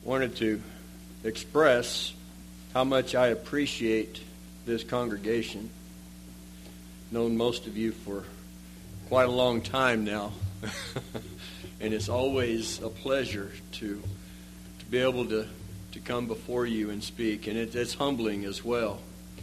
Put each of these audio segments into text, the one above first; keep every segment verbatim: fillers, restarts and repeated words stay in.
wanted to express how much I appreciate this congregation. Known most of you for quite a long time now. And it's always a pleasure to to be able to, to come before you and speak. And it, it's humbling as well.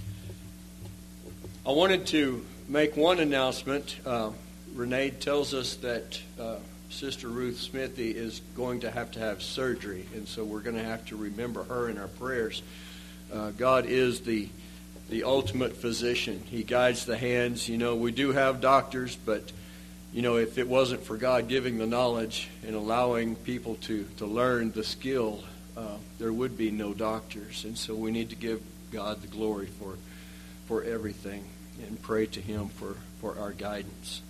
I wanted to make one announcement. Uh, Renee tells us that uh, Sister Ruth Smithy is going to have to have surgery. And so we're going to have to remember her in our prayers. Uh, God is the the ultimate physician. He guides the hands. You know, we do have doctors, but, you know, if it wasn't for God giving the knowledge and allowing people to, to learn the skill, uh, there would be no doctors. And so we need to give God the glory for for everything and pray to Him for, for our guidance.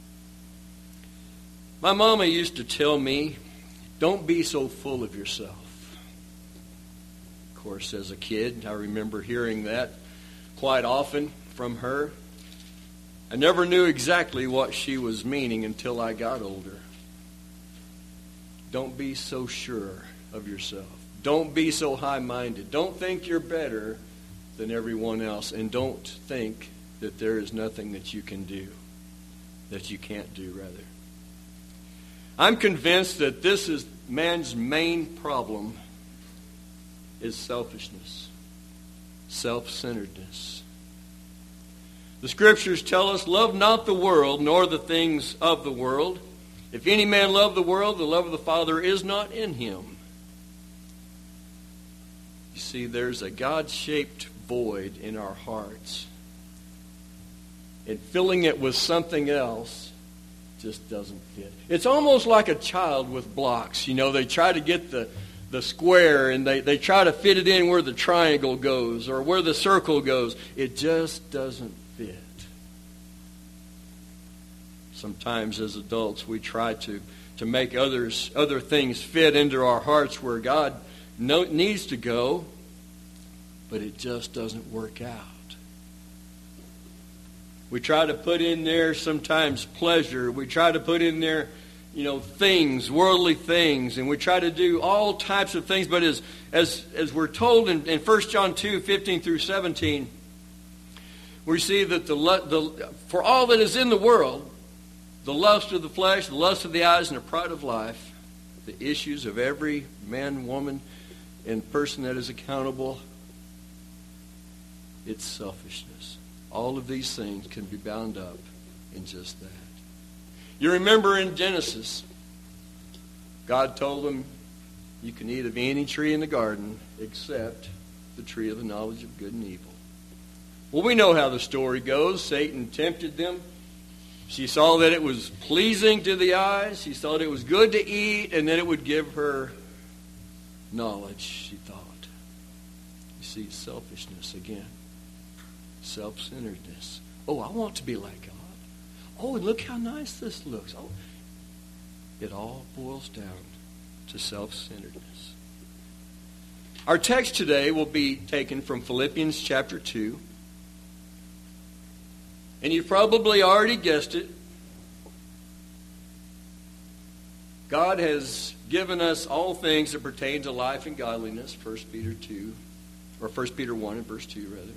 My mama used to tell me, don't be so full of yourself. Of course, as a kid, I remember hearing that quite often from her. I never knew exactly what she was meaning until I got older. Don't be so sure of yourself. Don't be so high-minded. Don't think you're better than everyone else. And don't think that there is nothing that you can do, that you can't do, rather. I'm convinced that this is man's main problem is selfishness, self-centeredness. The Scriptures tell us, love not the world, nor the things of the world. If any man love the world, the love of the Father is not in him. You see, there's a God-shaped void in our hearts. And filling it with something else just doesn't fit. It's almost like a child with blocks. You know, they try to get the, the square and they, they try to fit it in where the triangle goes or where the circle goes. It just doesn't fit. Sometimes as adults we try to, to make others other things fit into our hearts where God no, needs to go, but it just doesn't work out. We try to put in there sometimes pleasure. We try to put in there, you know, things, worldly things, and we try to do all types of things. But as as as we're told in, in First John two, fifteen through seventeen, we see that the the for all that is in the world, the lust of the flesh, the lust of the eyes, and the pride of life, the issues of every man, woman, and person that is accountable, it's selfishness. All of these things can be bound up in just that. You remember in Genesis, God told them, you can eat of any tree in the garden except the tree of the knowledge of good and evil. Well, we know how the story goes. Satan tempted them. She saw that it was pleasing to the eyes. She thought it was good to eat, and that it would give her knowledge, she thought. You see, selfishness again. Self-centeredness. Oh, I want to be like God. Oh, and look how nice this looks. Oh, it all boils down to self-centeredness. Our text today will be taken from Philippians chapter two. And you've probably already guessed it. God has given us all things that pertain to life and godliness, First Peter two, or First Peter one and verse two, rather.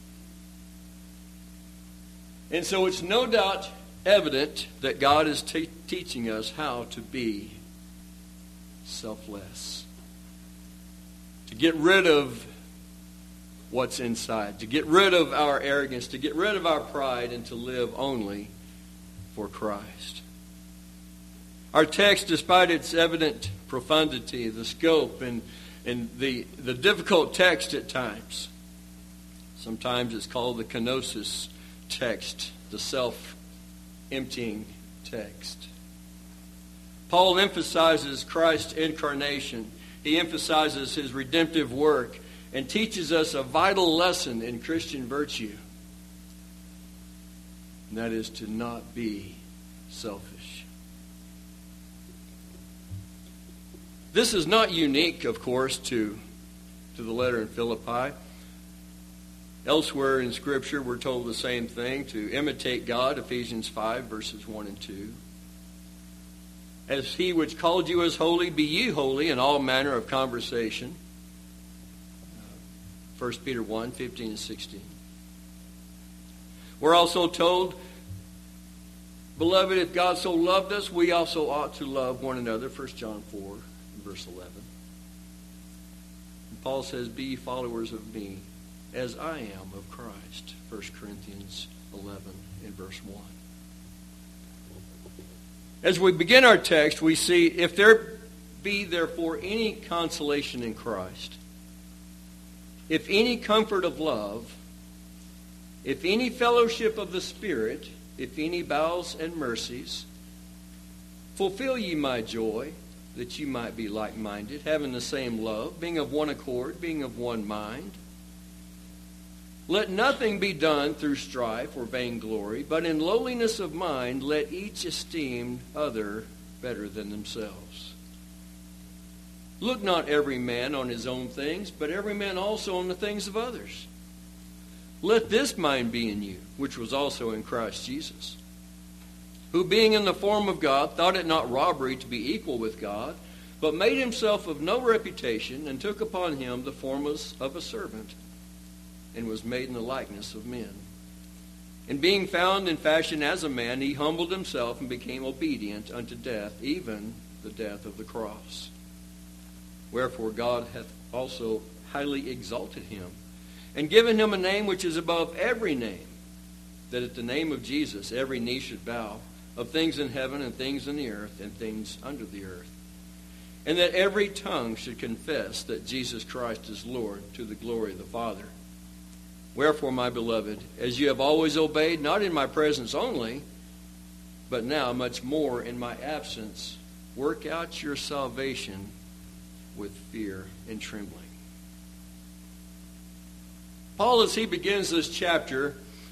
And so it's no doubt evident that God is te- teaching us how to be selfless. To get rid of what's inside. To get rid of our arrogance. To get rid of our pride. And to live only for Christ. Our text, despite its evident profundity, the scope, and, and the, the difficult text at times. Sometimes it's called the kenosis text, the self-emptying text. Paul emphasizes Christ's incarnation. He emphasizes His redemptive work and teaches us a vital lesson in Christian virtue. And that is to not be selfish. This is not unique, of course, to, to the letter in Philippi. Elsewhere in Scripture, we're told the same thing, to imitate God, Ephesians five, verses one and two. As he which called you is holy, be ye holy in all manner of conversation. First Peter one, fifteen and sixteen. We're also told, beloved, if God so loved us, we also ought to love one another. First John four, verse eleven. And Paul says, be ye followers of me, as I am of Christ. First Corinthians eleven, in verse one. As we begin our text, we see, if there be therefore any consolation in Christ, if any comfort of love, if any fellowship of the Spirit, if any bowels and mercies, fulfill ye my joy, that ye might be like-minded, having the same love, being of one accord, being of one mind. Let nothing be done through strife or vainglory, but in lowliness of mind let each esteem other better than themselves. Look not every man on his own things, but every man also on the things of others. Let this mind be in you, which was also in Christ Jesus, who being in the form of God thought it not robbery to be equal with God, but made himself of no reputation, and took upon him the form of a servant, and was made in the likeness of men. And being found in fashion as a man, he humbled himself and became obedient unto death, even the death of the cross. Wherefore God hath also highly exalted him, and given him a name which is above every name, that at the name of Jesus every knee should bow, of things in heaven and things in the earth and things under the earth, and that every tongue should confess that Jesus Christ is Lord, to the glory of the Father. Wherefore, my beloved, as you have always obeyed, not in my presence only, but now much more in my absence, work out your salvation with fear and trembling. Paul, as he begins this chapter,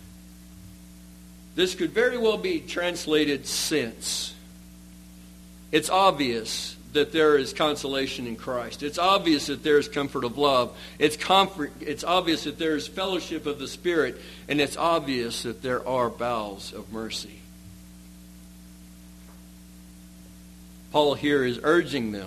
this could very well be translated since. It's obvious that there is consolation in Christ. It's obvious that there is comfort of love. It's comfort, it's obvious that there is fellowship of the Spirit. And it's obvious that there are bowels of mercy. Paul here is urging them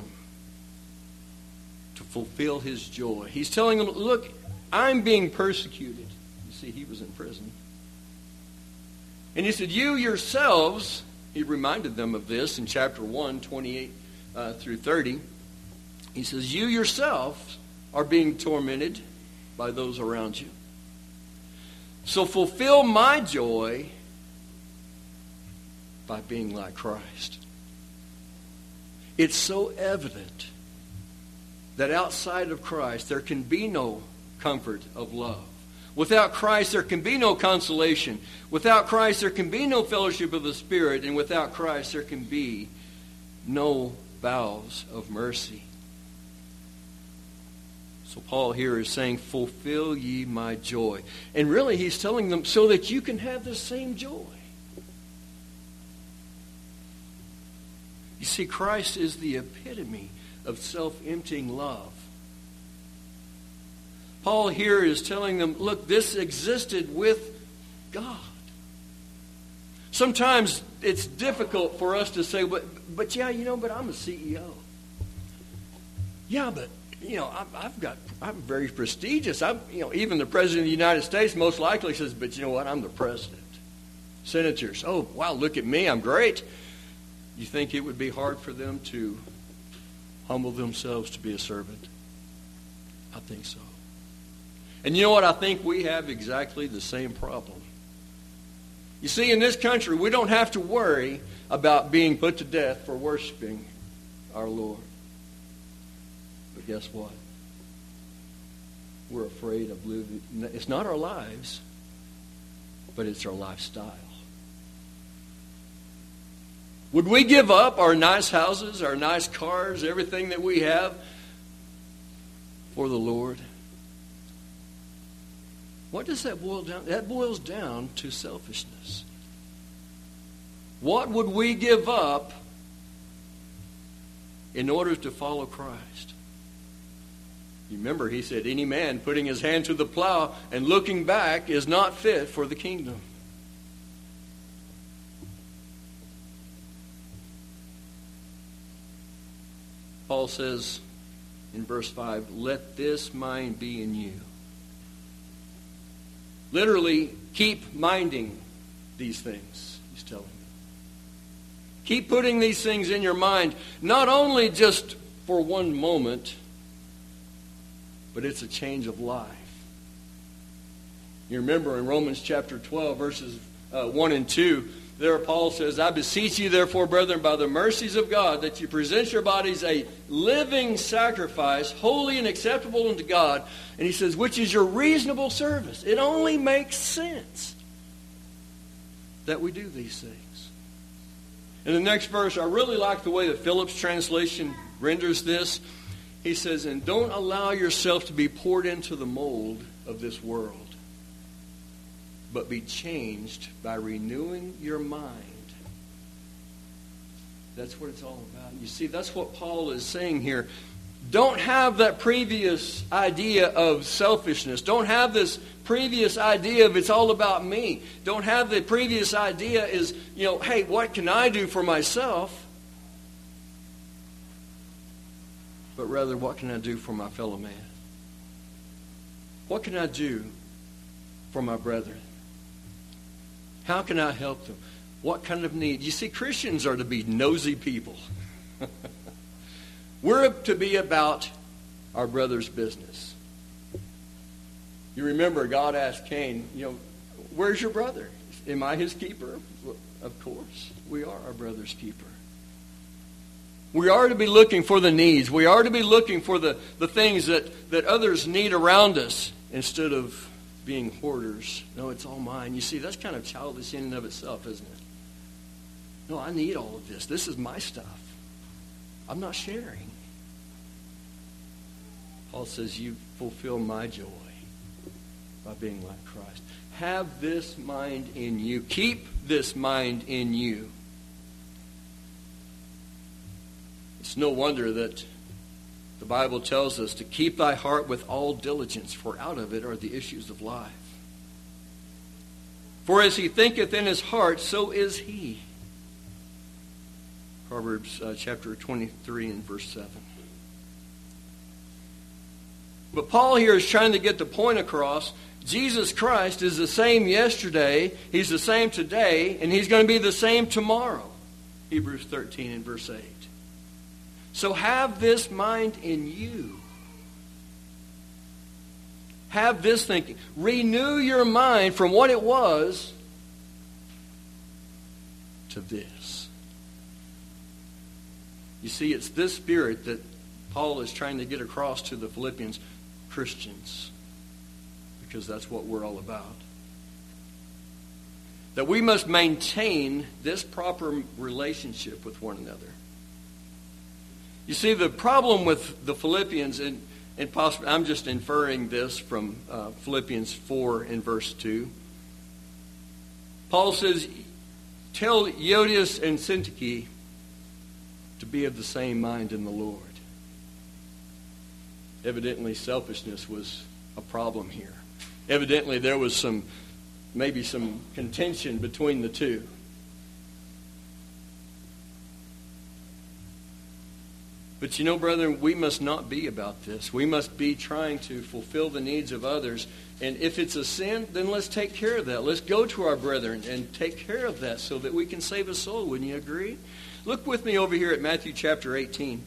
to fulfill his joy. He's telling them, look, I'm being persecuted. You see, he was in prison. And he said, you yourselves, he reminded them of this in chapter one, twenty-eight uh, through thirty. He says, you yourselves are being tormented by those around you. So fulfill my joy by being like Christ. It's so evident that outside of Christ there can be no comfort of love. Without Christ there can be no consolation. Without Christ there can be no fellowship of the Spirit. And without Christ there can be no bowels of mercy. So Paul here is saying, fulfill ye my joy. And really he's telling them so that you can have the same joy. You see, Christ is the epitome of self-emptying love. Paul here is telling them, look, this existed with God. Sometimes it's difficult for us to say, but, but yeah, you know, but I'm a C E O. Yeah, but, you know, I've, I've got, I'm very prestigious. I'm, you know, even the President of the United States most likely says, but you know what, I'm the President. Senators, oh, wow, look at me, I'm great. You think it would be hard for them to humble themselves to be a servant? I think so. And you know what? I think we have exactly the same problem. You see, in this country, we don't have to worry about being put to death for worshiping our Lord. But guess what? We're afraid of living. It's not our lives, but it's our lifestyle. Would we give up our nice houses, our nice cars, everything that we have for the Lord? What does that boil down? That boils down to selfishness. What would we give up in order to follow Christ? You remember, he said, any man putting his hand to the plow and looking back is not fit for the kingdom. Paul says in verse five, let this mind be in you. Literally, keep minding these things, he's telling you. Keep putting these things in your mind, not only just for one moment, but it's a change of life. You remember in Romans chapter twelve, verses uh, one and two, there Paul says, I beseech you therefore, brethren, by the mercies of God, that you present your bodies a living sacrifice, holy and acceptable unto God. And he says, which is your reasonable service. It only makes sense that we do these things. In the next verse, I really like the way the Phillips translation renders this. He says, and don't allow yourself to be poured into the mold of this world, but be changed by renewing your mind. That's what it's all about. You see, that's what Paul is saying here. Don't have that previous idea of selfishness. Don't have this previous idea of it's all about me. Don't have the previous idea is, you know, hey, what can I do for myself? But rather, what can I do for my fellow man? What can I do for my brethren? How can I help them? What kind of need? You see, Christians are to be nosy people. We're to be about our brother's business. You remember God asked Cain, you know, where's your brother? Am I his keeper? Well, of course, we are our brother's keeper. We are to be looking for the needs. We are to be looking for the, the things that, that others need around us instead of being hoarders. No, it's all mine. You see, that's kind of childish in and of itself, isn't it? No, I need all of this. This is my stuff. I'm not sharing. Paul says, you fulfill my joy by being like Christ. Have this mind in you. Keep this mind in you. It's no wonder that the Bible tells us to keep thy heart with all diligence, for out of it are the issues of life. For as he thinketh in his heart, so is he. Proverbs uh, chapter twenty-three and verse seven. But Paul here is trying to get the point across. Jesus Christ is the same yesterday, he's the same today, and he's going to be the same tomorrow. Hebrews thirteen and verse eight. So have this mind in you. Have this thinking. Renew your mind from what it was to this. You see, it's this spirit that Paul is trying to get across to the Philippians Christians, because that's what we're all about. That we must maintain this proper relationship with one another. You see, the problem with the Philippians, and, and possibly, I'm just inferring this from uh, Philippians four and verse two. Paul says, tell Euodias and Syntyche to be of the same mind in the Lord. Evidently, selfishness was a problem here. Evidently, there was some, maybe some contention between the two. But you know, brethren, we must not be about this. We must be trying to fulfill the needs of others. And if it's a sin, then let's take care of that. Let's go to our brethren and take care of that so that we can save a soul. Wouldn't you agree? Look with me over here at Matthew chapter eighteen.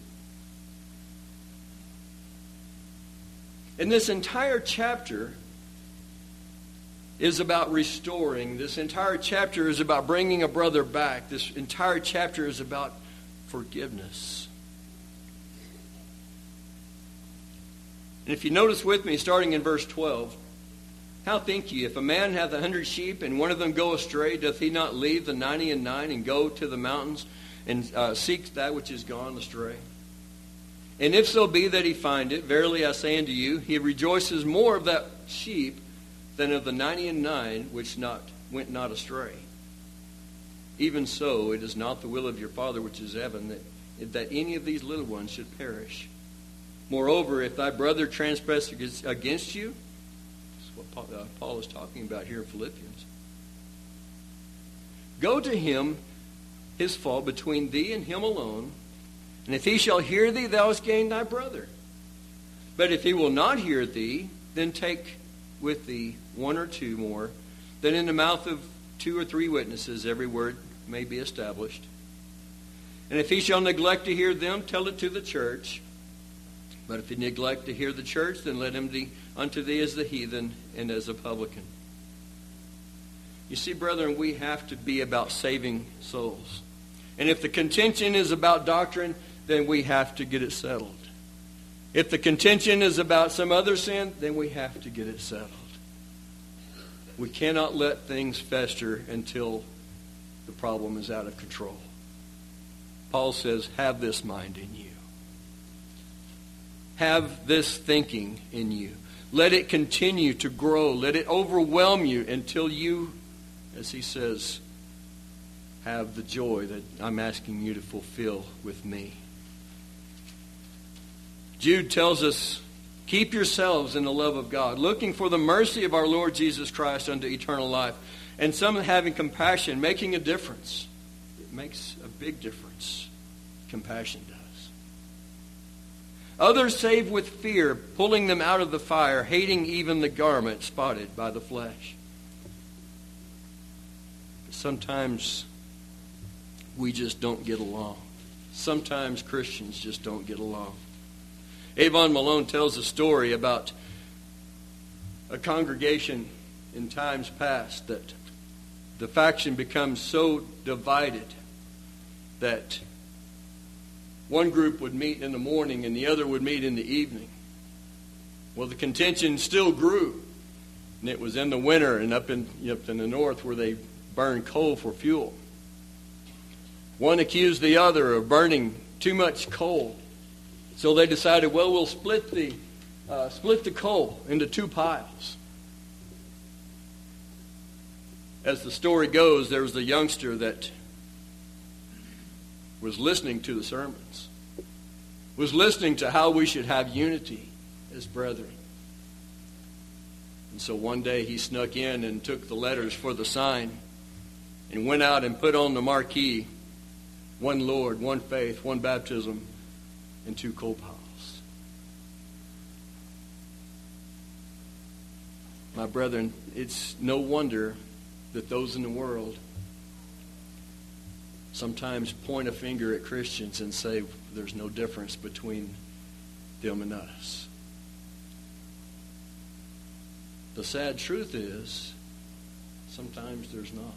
And this entire chapter is about restoring. This entire chapter is about bringing a brother back. This entire chapter is about forgiveness. And if you notice with me, starting in verse twelve, how think ye, if a man hath a hundred sheep, and one of them go astray, doth he not leave the ninety and nine, and go to the mountains, and uh, seek that which is gone astray? And if so be that he find it, verily I say unto you, he rejoices more of that sheep than of the ninety and nine which not went not astray. Even so, it is not the will of your Father which is in heaven that, that any of these little ones should perish. Moreover, if thy brother transgress against you, this is what Paul, uh, Paul is talking about here in Philippians, go to him his fault between thee and him alone, And if he shall hear thee, thou hast gained thy brother. But if he will not hear thee, then take with thee one or two more, that in the mouth of two or three witnesses every word may be established. And if he shall neglect to hear them, tell it to the church. But if he neglect to hear the church, then let him be unto thee as the heathen and as a publican. You see, brethren, we have to be about saving souls. And if the contention is about doctrine, then we have to get it settled. If the contention is about some other sin, then we have to get it settled. We cannot let things fester until the problem is out of control. Paul says, have this mind in you. Have this thinking in you. Let it continue to grow. Let it overwhelm you until you, as he says, have the joy that I'm asking you to fulfill with me. Jude tells us, keep yourselves in the love of God, looking for the mercy of our Lord Jesus Christ unto eternal life. And some having compassion, making a difference. It makes a big difference. Compassion does. Others save with fear, pulling them out of the fire, hating even the garment spotted by the flesh. But sometimes we just don't get along. Sometimes Christians just don't get along. Avon Malone tells a story about a congregation in times past that the faction becomes so divided that one group would meet in the morning and the other would meet in the evening. Well, the contention still grew. And it was in the winter and up in, up in the north where they burned coal for fuel. One accused the other of burning too much coal. So they decided, well, we'll split the uh, split the coal into two piles. As the story goes, there was a youngster that was listening to the sermons, was listening to how we should have unity as brethren. And so one day he snuck in and took the letters for the sign and went out and put on the marquee, one Lord, one faith, one baptism, and two coal piles. My brethren, it's no wonder that those in the world sometimes point a finger at Christians and say there's no difference between them and us. The sad truth is, sometimes there's not.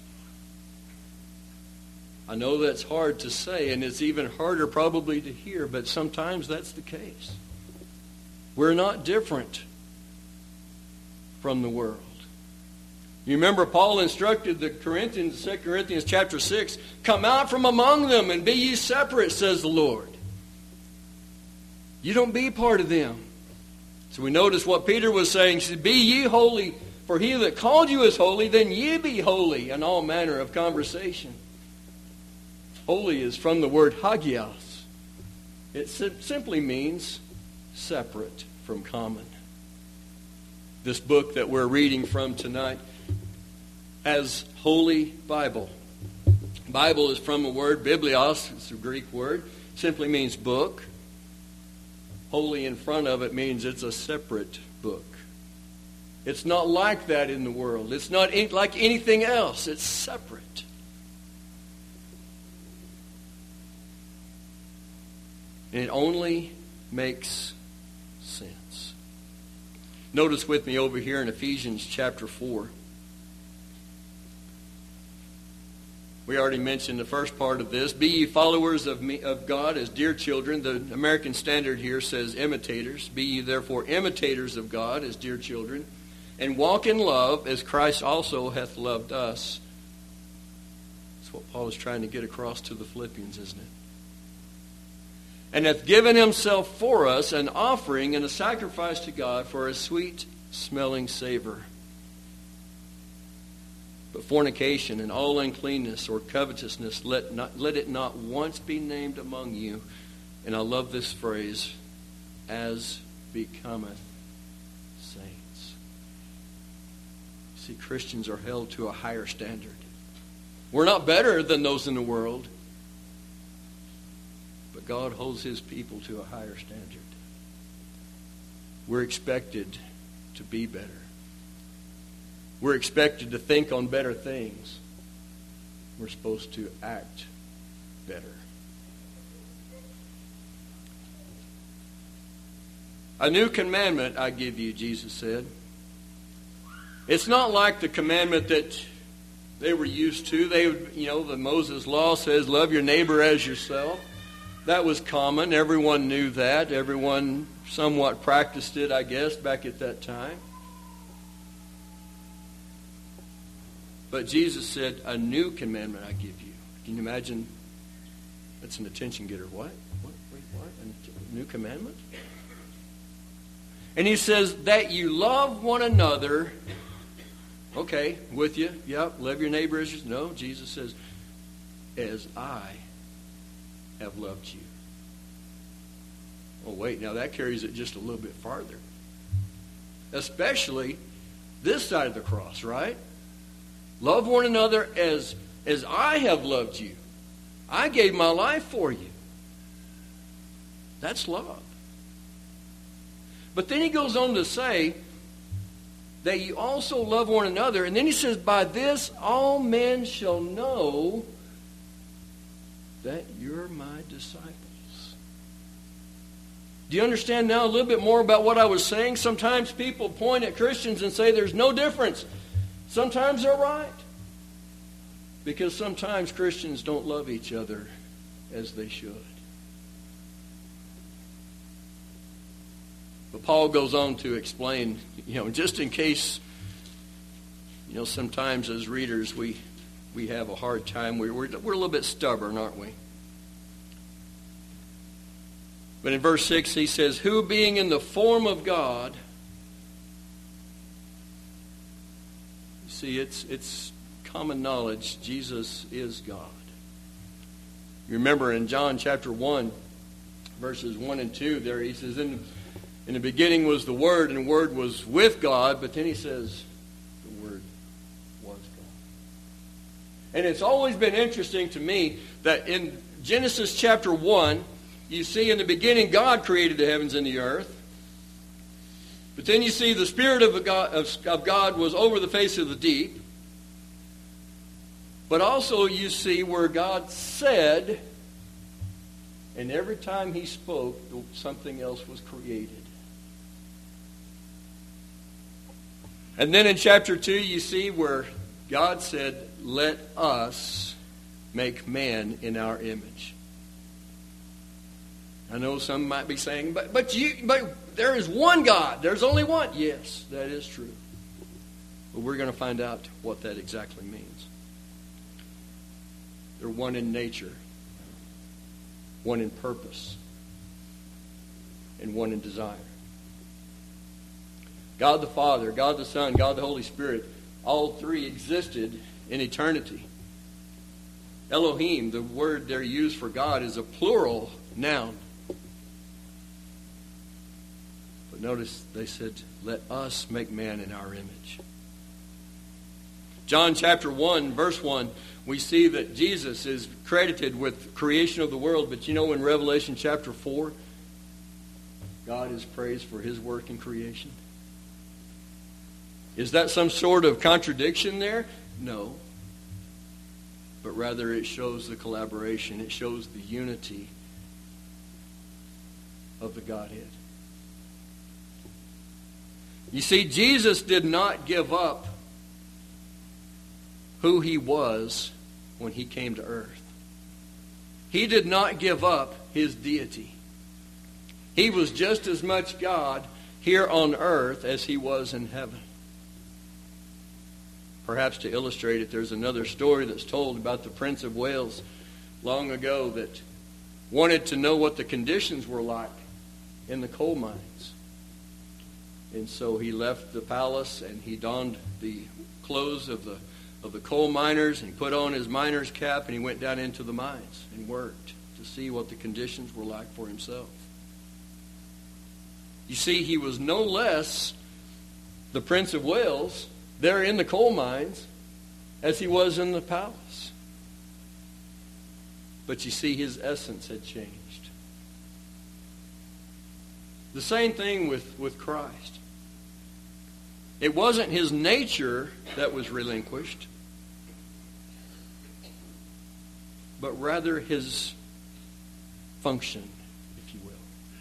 I know that's hard to say, and it's even harder probably to hear, but sometimes that's the case. We're not different from the world. You remember Paul instructed the Corinthians, Second Corinthians chapter six, come out from among them and be ye separate, says the Lord. You don't be part of them. So we notice what Peter was saying. He said, be ye holy, for he that called you is holy, then ye be holy, in all manner of conversation. Holy is from the word hagios. It simply means separate from common. This book that we're reading from tonight as Holy Bible. Bible is from a word, biblios, it's a Greek word, simply means book. Holy in front of it means it's a separate book. It's not like that in the world. It's not like anything else. It's separate. And it only makes sense. Notice with me over here in Ephesians chapter four. We already mentioned the first part of this. Be ye followers of me, of God as dear children. The American Standard here says imitators. Be ye therefore imitators of God as dear children. And walk in love as Christ also hath loved us. That's what Paul is trying to get across to the Philippians, isn't it? And hath given himself for us an offering and a sacrifice to God for a sweet-smelling savor. But fornication and all uncleanness or covetousness, let not let it not once be named among you. And I love this phrase, as becometh saints. See, Christians are held to a higher standard. We're not better than those in the world. But God holds his people to a higher standard. We're expected to be better. We're expected to think on better things. We're supposed to act better. A new commandment I give you, Jesus said. It's not like the commandment that they were used to. They, you know, the Moses law says, love your neighbor as yourself. That was common. Everyone knew that. Everyone somewhat practiced it, I guess, back at that time. But Jesus said, a new commandment I give you. Can you imagine? That's an attention getter. What? What? Wait, what? A new commandment? And he says that you love one another. Okay, with you. Yep, love your neighbor as yourself. No, Jesus says, as I have loved you. Oh, wait, now that carries it just a little bit farther. Especially this side of the cross, right? Love one another as, as I have loved you. I gave my life for you. That's love. But then he goes on to say that you also love one another. And then he says, by this all men shall know that you're my disciples. Do you understand now a little bit more about what I was saying? Sometimes people point at Christians and say there's no difference. Sometimes they're right. Because sometimes Christians don't love each other as they should. But Paul goes on to explain, you know, just in case, you know, sometimes as readers we we have a hard time. We're, we're, we're a little bit stubborn, aren't we? But in verse six he says, who being in the form of God, you see, it's it's common knowledge, Jesus is God. You remember in John chapter one, verses one and two, there he says, in In the beginning was the Word, and the Word was with God. But then he says, the Word was God. And it's always been interesting to me that in Genesis chapter one, you see in the beginning God created the heavens and the earth. But then you see the Spirit of God, of God was over the face of the deep. But also you see where God said, and every time he spoke, something else was created. And then in chapter two, you see where God said, let us make man in our image. I know some might be saying, but but you but there is one God. There's only one. Yes, that is true. But we're going to find out what that exactly means. They're one in nature, one in purpose, and one in desire. God the Father, God the Son, God the Holy Spirit, all three existed in eternity. Elohim, the word they're used for God, is a plural noun. But notice they said, let us make man in our image. John chapter one, verse one, we see that Jesus is credited with creation of the world. But you know in Revelation chapter four, God is praised for his work in creation. Is that some sort of contradiction there? No. But rather it shows the collaboration. It shows the unity of the Godhead. You see, Jesus did not give up who he was when he came to earth. He did not give up his deity. He was just as much God here on earth as he was in heaven. Perhaps to illustrate it, there's another story that's told about the Prince of Wales long ago that wanted to know what the conditions were like in the coal mines. And so he left the palace and he donned the clothes of the of the coal miners, and he put on his miner's cap and he went down into the mines and worked to see what the conditions were like for himself. You see, he was no less the Prince of Wales there in the coal mines as he was in the palace. But you see, his essence had changed. The same thing with, with Christ. It wasn't his nature that was relinquished, but rather his function, if you will.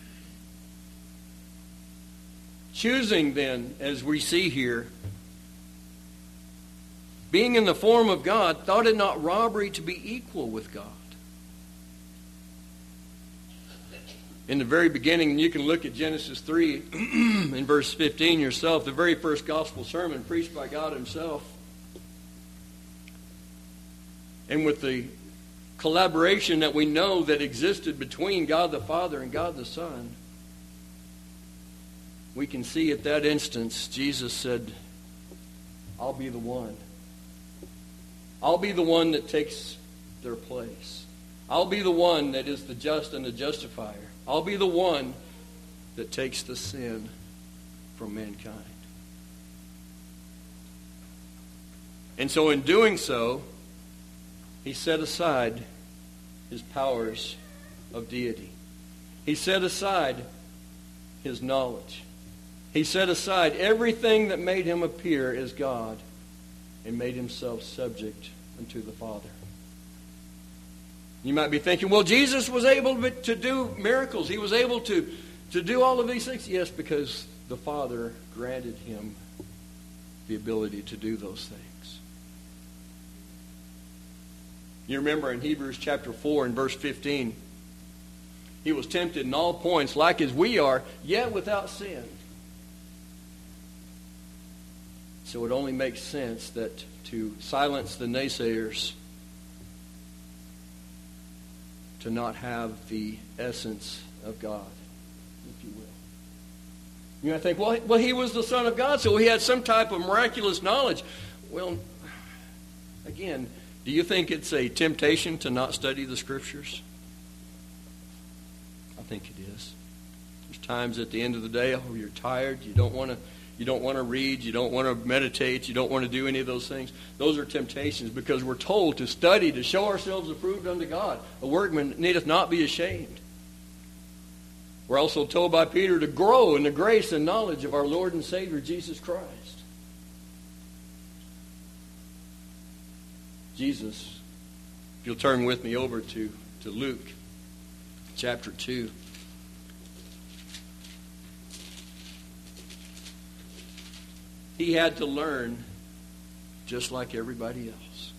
Choosing then, as we see here, being in the form of God, thought it not robbery to be equal with God. In the very beginning, you can look at Genesis three in verse fifteen yourself, the very first gospel sermon preached by God himself. And with the collaboration that we know that existed between God the Father and God the Son, we can see at that instance, Jesus said, I'll be the one. I'll be the one that takes their place. I'll be the one that is the just and the justifier. I'll be the one that takes the sin from mankind. And so in doing so, he set aside his powers of deity. He set aside his knowledge. He set aside everything that made him appear as God and made himself subject unto the Father. You might be thinking, well, Jesus was able to do miracles. He was able to, to do all of these things. Yes, because the Father granted him the ability to do those things. You remember in Hebrews chapter four and verse fifteen, he was tempted in all points like as we are, yet without sin. So it only makes sense that to silence the naysayers, to not have the essence of God, if you will. You might think, well, well, he was the Son of God, so he had some type of miraculous knowledge. Well, again, do you think it's a temptation to not study the Scriptures? I think it is. There's times at the end of the day, oh, you're tired, you don't want to You don't want to read, you don't want to meditate, you don't want to do any of those things. Those are temptations because we're told to study, to show ourselves approved unto God. A workman needeth not be ashamed. We're also told by Peter to grow in the grace and knowledge of our Lord and Savior Jesus Christ. Jesus, if you'll turn with me over to, to Luke chapter two. He had to learn just like everybody else.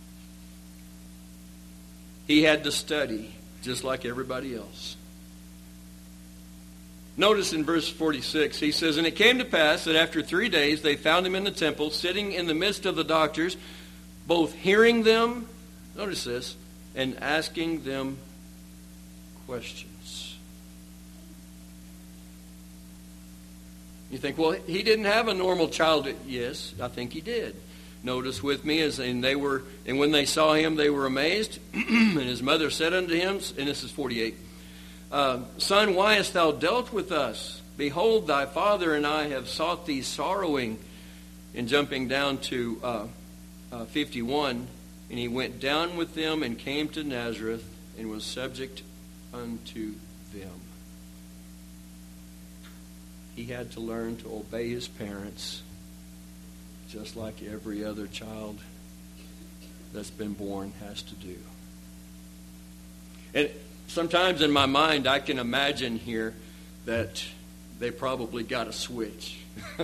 He had to study just like everybody else. Notice in verse forty-six, he says, "And it came to pass that after three days they found him in the temple, sitting in the midst of the doctors, both hearing them," notice this, "and asking them questions." You think, well, he didn't have a normal child. Yes, I think he did. Notice with me, as and they were, and when they saw him, they were amazed. And his mother said unto him, and this is forty-eight, uh, "Son, why hast thou dealt with us? Behold, thy father and I have sought thee sorrowing." And jumping down to uh, uh, fifty-one, "And he went down with them and came to Nazareth and was subject unto them." He had to learn to obey his parents just like every other child that's been born has to do. And sometimes in my mind I can imagine here that they probably got a switch.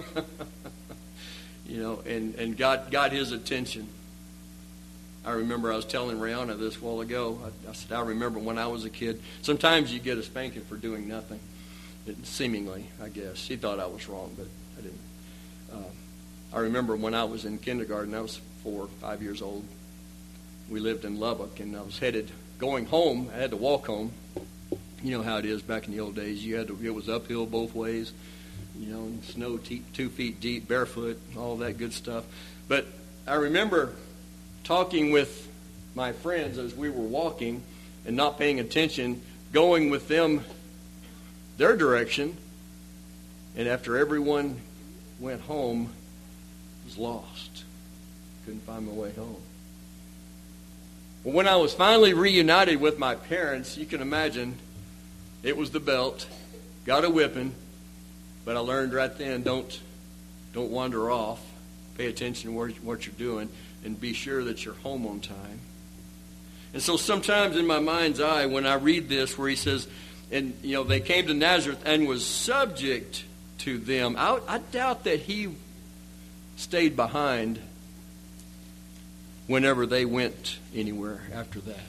you know, and, and got, got his attention. I remember I was telling Rihanna this a while ago. I, I said, I remember when I was a kid, sometimes you get a spanking for doing nothing. Seemingly, I guess. She thought I was wrong, but I didn't. Uh, I remember when I was in kindergarten, I was four, five years old. We lived in Lubbock, and I was headed, going home. I had to walk home. You know how it is back in the old days. You had to, it was uphill both ways, you know, and snow te- two feet deep, barefoot, all that good stuff. But I remember talking with my friends as we were walking and not paying attention, going with them their direction, and after everyone went home, I was lost. Couldn't find my way home. Well, when I was finally reunited with my parents, you can imagine it was the belt, got a whipping, but I learned right then, don't don't wander off. Pay attention to what you're doing, and be sure that you're home on time. And so sometimes in my mind's eye, when I read this, where he says, and you know, they came to Nazareth and was subject to them, I, I doubt that he stayed behind whenever they went anywhere after that.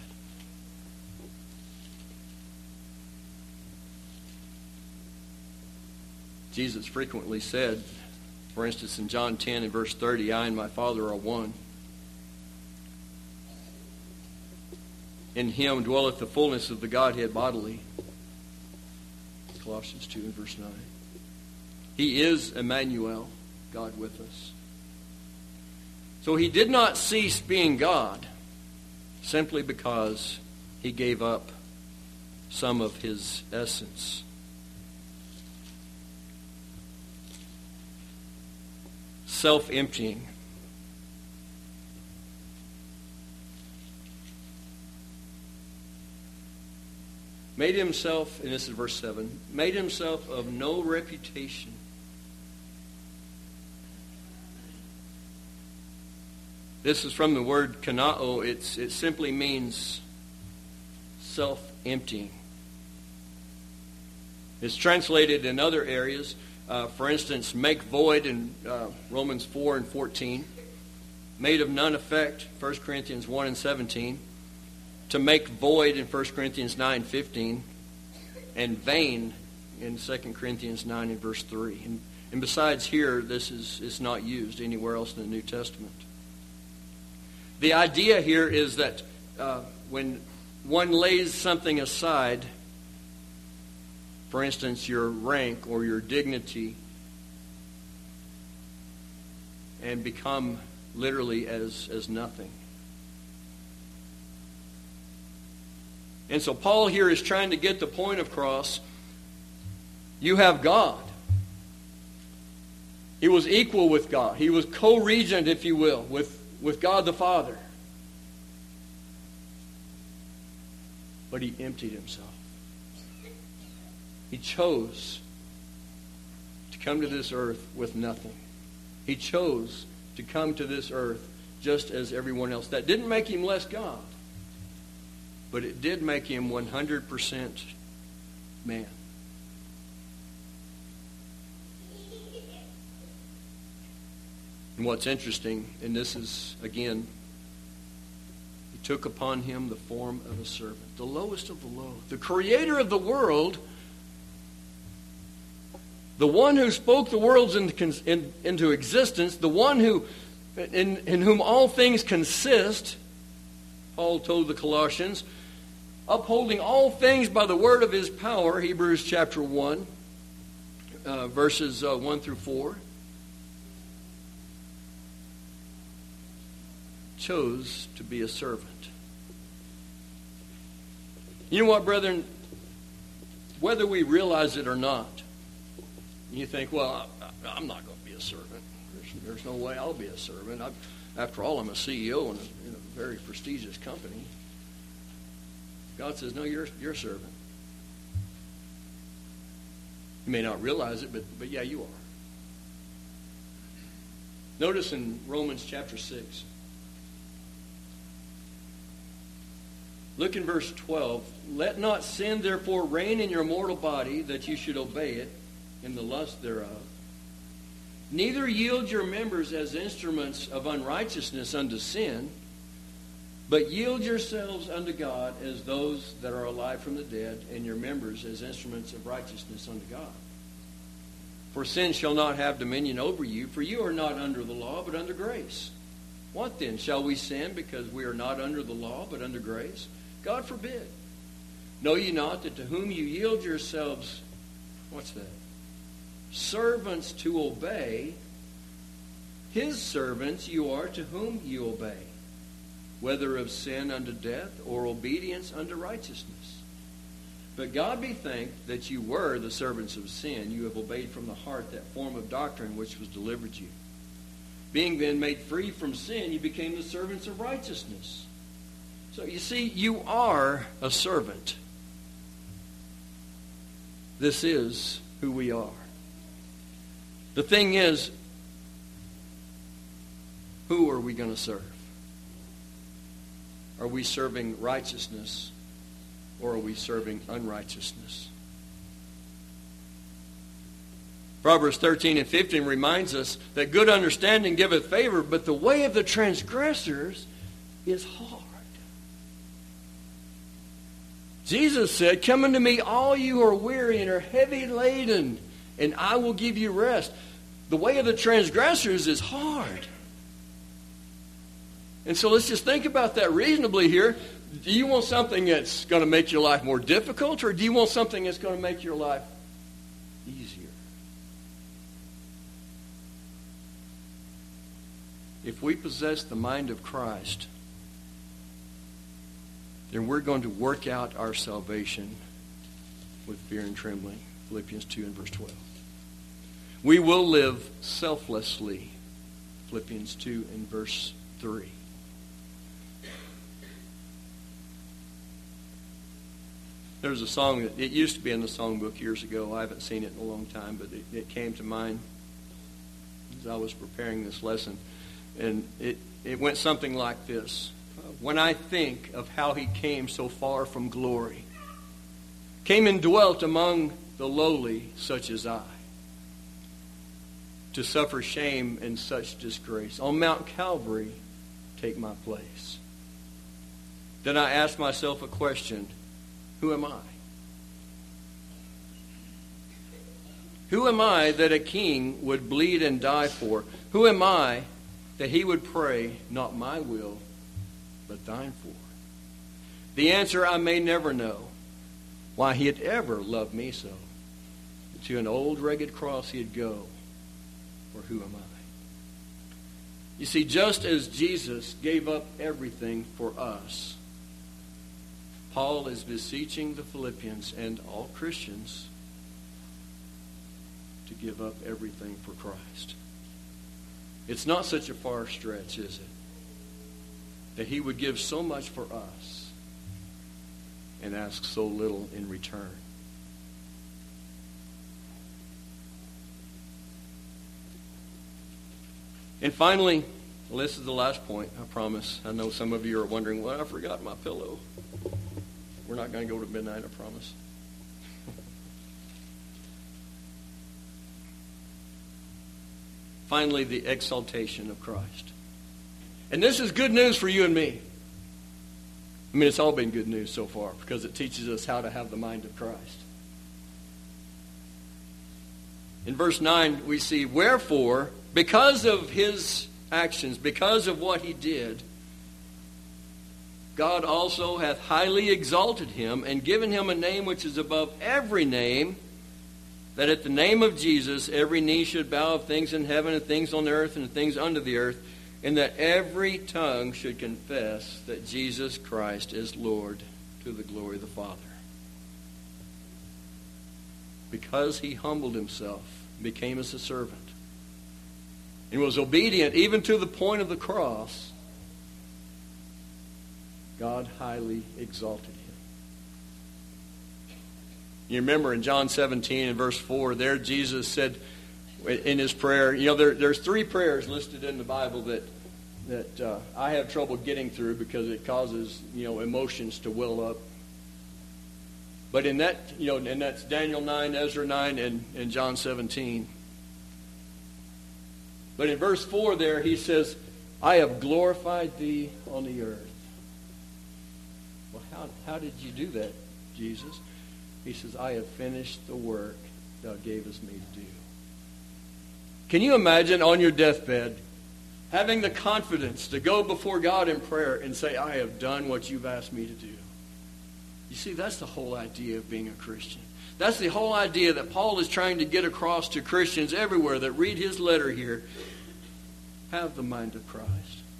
Jesus frequently said, for instance, in John ten and verse thirty, I and my Father are one. In him dwelleth the fullness of the Godhead bodily. Colossians two and verse nine. He is Emmanuel, God with us. So he did not cease being God simply because he gave up some of his essence. Self-emptying. Made himself, and this is verse seven, made himself of no reputation. This is from the word kanao. It's, it simply means self-emptying. It's translated in other areas. Uh, for instance, make void in uh, Romans four and fourteen. Made of none effect, First Corinthians one and seventeen. To make void in First Corinthians nine fifteen. And vain in Second Corinthians nine and verse three. And, and besides here, this is, is not used anywhere else in the New Testament. The idea here is that uh, when one lays something aside, for instance, your rank or your dignity, and become literally as, as nothing. And so Paul here is trying to get the point across. You have God. He was equal with God. He was co-regent, if you will, with, with God the Father. But he emptied himself. He chose to come to this earth with nothing. He chose to come to this earth just as everyone else. That didn't make him less God, but it did make him one hundred percent man. And what's interesting, and this is, again, he took upon him the form of a servant, the lowest of the low. The creator of the world, the one who spoke the worlds into, in, into existence, the one who, in, in whom all things consist, Paul told the Colossians, upholding all things by the word of his power, Hebrews chapter one, uh, verses uh, one through four, chose to be a servant. You know what, brethren? Whether we realize it or not, you think, well, I, I'm not going to be a servant. There's, there's no way I'll be a servant. I've, after all, I'm a C E O in a, in a very prestigious company. God says, no, you're, you're a servant. You may not realize it, but, but yeah, you are. Notice in Romans chapter six. Look in verse twelve. Let not sin therefore reign in your mortal body, that you should obey it in the lust thereof. Neither yield your members as instruments of unrighteousness unto sin, but yield yourselves unto God as those that are alive from the dead, and your members as instruments of righteousness unto God. For sin shall not have dominion over you, for you are not under the law, but under grace. What then? Shall we sin because we are not under the law, but under grace? God forbid. Know ye not that to whom you yield yourselves, what's that? Servants to obey, his servants you are to whom you obey, whether of sin unto death or obedience unto righteousness. But God be thanked that you were the servants of sin. You have obeyed from the heart that form of doctrine which was delivered you. Being then made free from sin, you became the servants of righteousness. So you see, you are a servant. This is who we are. The thing is, who are we going to serve? Are we serving righteousness or are we serving unrighteousness? Proverbs thirteen and fifteen reminds us that good understanding giveth favor, but the way of the transgressors is hard. Jesus said, "Come unto me, all you who are weary and are heavy laden, and I will give you rest." The way of the transgressors is hard. And so let's just think about that reasonably here. Do you want something that's going to make your life more difficult, or do you want something that's going to make your life easier? If we possess the mind of Christ, then we're going to work out our salvation with fear and trembling. Philippians two and verse twelve. We will live selflessly. Philippians two and verse three. There's a song that it used to be in the songbook years ago. I haven't seen it in a long time, but it, it came to mind as I was preparing this lesson. And it, it went something like this. When I think of how he came so far from glory, came and dwelt among the lowly such as I, to suffer shame and such disgrace, on Mount Calvary take my place. Then I ask myself a question: who am I? Who am I that a king would bleed and die for? Who am I that he would pray, not my will, but thine for? The answer I may never know, why he had ever loved me so. But to an old rugged cross he'd go, for who am I? You see, just as Jesus gave up everything for us, Paul is beseeching the Philippians and all Christians to give up everything for Christ. It's not such a far stretch, is it? That he would give so much for us and ask so little in return. And finally, well, this is the last point, I promise. I know some of you are wondering, well, I forgot my pillow. We're not going to go to midnight, I promise. Finally, the exaltation of Christ. And this is good news for you and me. I mean, it's all been good news so far because it teaches us how to have the mind of Christ. In verse nine, we see, wherefore, because of his actions, because of what he did, God also hath highly exalted him and given him a name which is above every name, that at the name of Jesus every knee should bow of things in heaven and things on earth and things under the earth, and that every tongue should confess that Jesus Christ is Lord, to the glory of the Father. Because he humbled himself, became as a servant, and was obedient even to the point of the cross, God highly exalted him. You remember in John seventeen and verse four, there Jesus said in his prayer, you know, there, there's three prayers listed in the Bible that that uh, I have trouble getting through because it causes, you know, emotions to well up. But in that, you know, and that's Daniel nine, Ezra nine, and, and John seventeen. But in verse four there, he says, I have glorified thee on the earth. Well, how, how did you do that, Jesus? He says, I have finished the work thou gavest me to do. Can you imagine on your deathbed having the confidence to go before God in prayer and say, I have done what you've asked me to do? You see, that's the whole idea of being a Christian. That's the whole idea that Paul is trying to get across to Christians everywhere that read his letter here. Have the mind of Christ.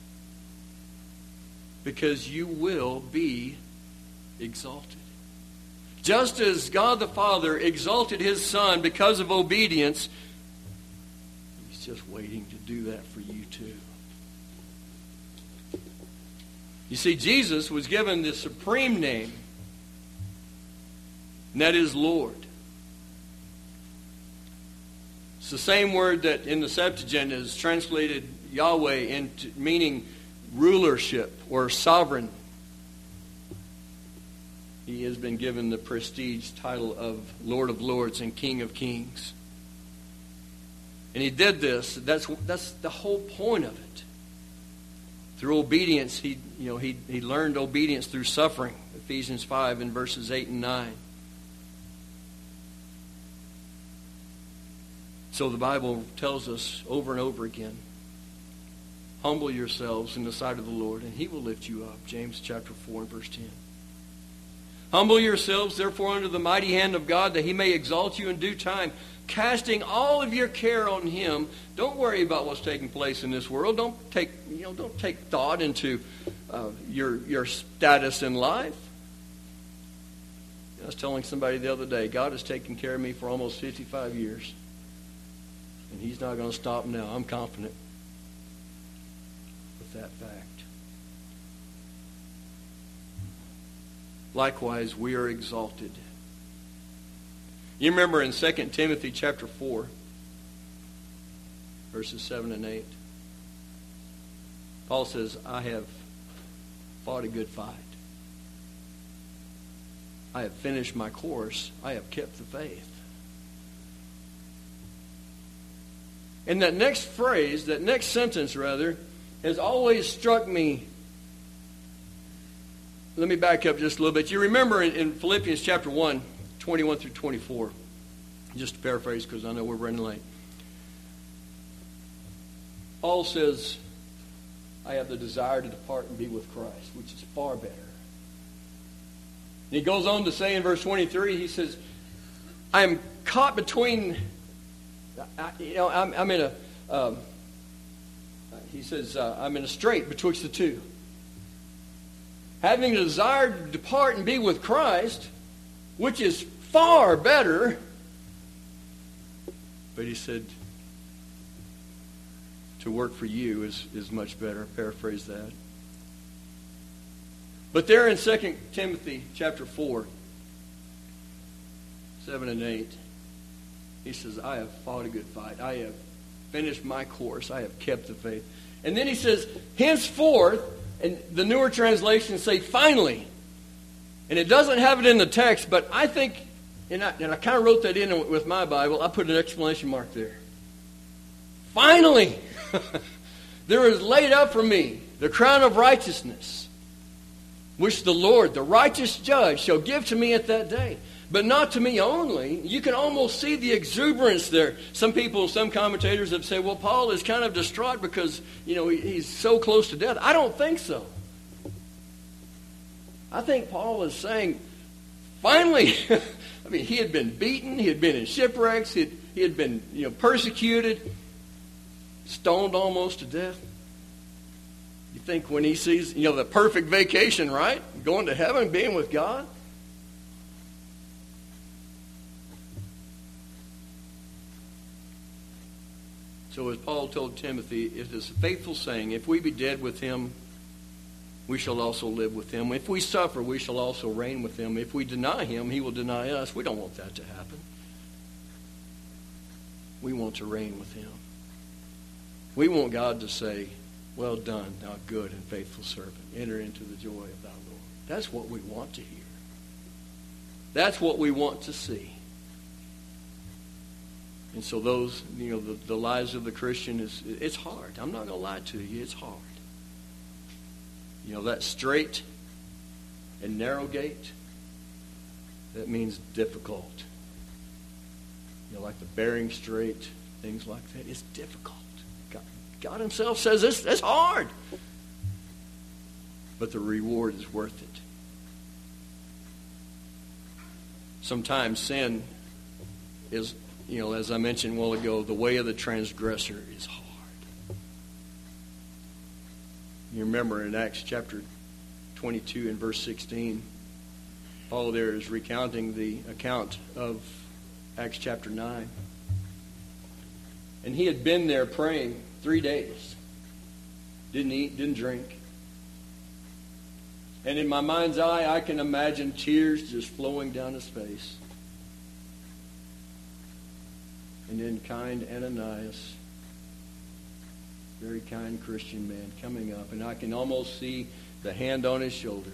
Because you will be exalted. Just as God the Father exalted his Son because of obedience, he's just waiting to do that for you too. You see, Jesus was given the supreme name, and that is Lord. It's the same word that in the Septuagint is translated Yahweh, into meaning rulership or sovereign. He has been given the prestige title of Lord of Lords and King of Kings. And he did this. That's that's the whole point of it. Through obedience, he you know he he learned obedience through suffering. Ephesians five in verses eight and nine. So the Bible tells us over and over again, humble yourselves in the sight of the Lord, and He will lift you up. James chapter four and verse ten. Humble yourselves, therefore, under the mighty hand of God, that He may exalt you in due time, casting all of your care on Him. Don't worry about what's taking place in this world. Don't take you know don't take thought into uh, your your status in life. I was telling somebody the other day, God has taken care of me for almost fifty-five years. And He's not going to stop now. I'm confident with that fact. Likewise, we are exalted. You remember in Second Timothy chapter four, verses seven and eight, Paul says, I have fought a good fight. I have finished my course. I have kept the faith. And that next phrase, that next sentence rather, has always struck me. Let me back up just a little bit. You remember in, in Philippians chapter one, twenty-one through twenty-four, just to paraphrase because I know we're running late. Paul says, I have the desire to depart and be with Christ, which is far better. And he goes on to say in verse twenty-three, he says, I am caught between... I, you know, I'm, I'm in a, um, he says, uh, I'm in a strait betwixt the two. Having a desire to depart and be with Christ, which is far better. But he said, to work for you is, is much better. Paraphrase that. But there in Second Timothy chapter four, seven and eight, he says, I have fought a good fight. I have finished my course. I have kept the faith. And then he says, henceforth, and the newer translations say, finally. And it doesn't have it in the text, but I think, and I, and I kind of wrote that in with my Bible, I put an exclamation mark there. Finally, there is laid up for me the crown of righteousness, which the Lord, the righteous judge, shall give to me at that day. But not to me only. You can almost see the exuberance there. Some people, some commentators have said, well, Paul is kind of distraught because, you know, he's so close to death. I don't think so. I think Paul is saying, finally, I mean, he had been beaten. He had been in shipwrecks. He had, he had been, you know, persecuted, stoned almost to death. You think when he sees, you know, the perfect vacation, right? Going to heaven, being with God. So as Paul told Timothy, it is a faithful saying, if we be dead with him, we shall also live with him. If we suffer, we shall also reign with him. If we deny him, he will deny us. We don't want that to happen. We want to reign with him. We want God to say, well done, thou good and faithful servant. Enter into the joy of thy Lord. That's what we want to hear. That's what we want to see. And so those, you know, the, the lives of the Christian, is it's hard. I'm not going to lie to you. It's hard. You know, that straight and narrow gate, that means difficult. You know, like the Bering Strait, things like that. It's difficult. God, God himself says it's, it's hard. But the reward is worth it. Sometimes sin is... You know, as I mentioned a while ago, the way of the transgressor is hard. You remember in Acts chapter twenty-two and verse sixteen, Paul there is recounting the account of Acts chapter nine. And he had been there praying three days. Didn't eat, didn't drink. And in my mind's eye, I can imagine tears just flowing down his face. And then kind Ananias, very kind Christian man, coming up. And I can almost see the hand on his shoulder.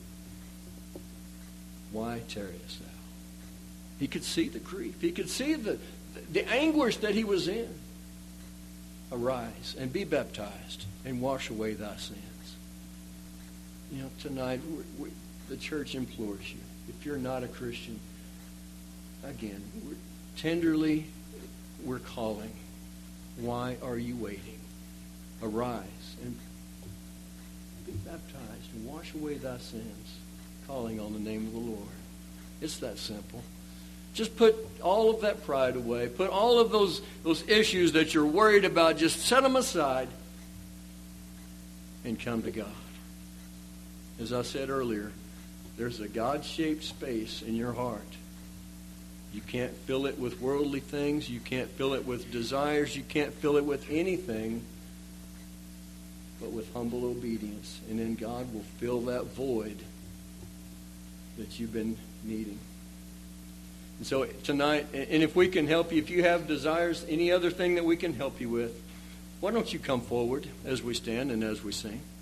Why tarriest thou? He could see the grief. He could see the, the anguish that he was in. Arise and be baptized and wash away thy sins. You know, tonight we, we, the church implores you. If you're not a Christian, again, we're, tenderly we're calling. Why are you waiting? Arise and be baptized and wash away thy sins, calling on the name of the Lord. It's that simple. Just put all of that pride away. Put all of those, those issues that you're worried about, just set them aside and come to God. As I said earlier, there's a God-shaped space in your heart. You can't fill it with worldly things. You can't fill it with desires. You can't fill it with anything but with humble obedience. And then God will fill that void that you've been needing. And so tonight, and if we can help you, if you have desires, any other thing that we can help you with, why don't you come forward as we stand and as we sing?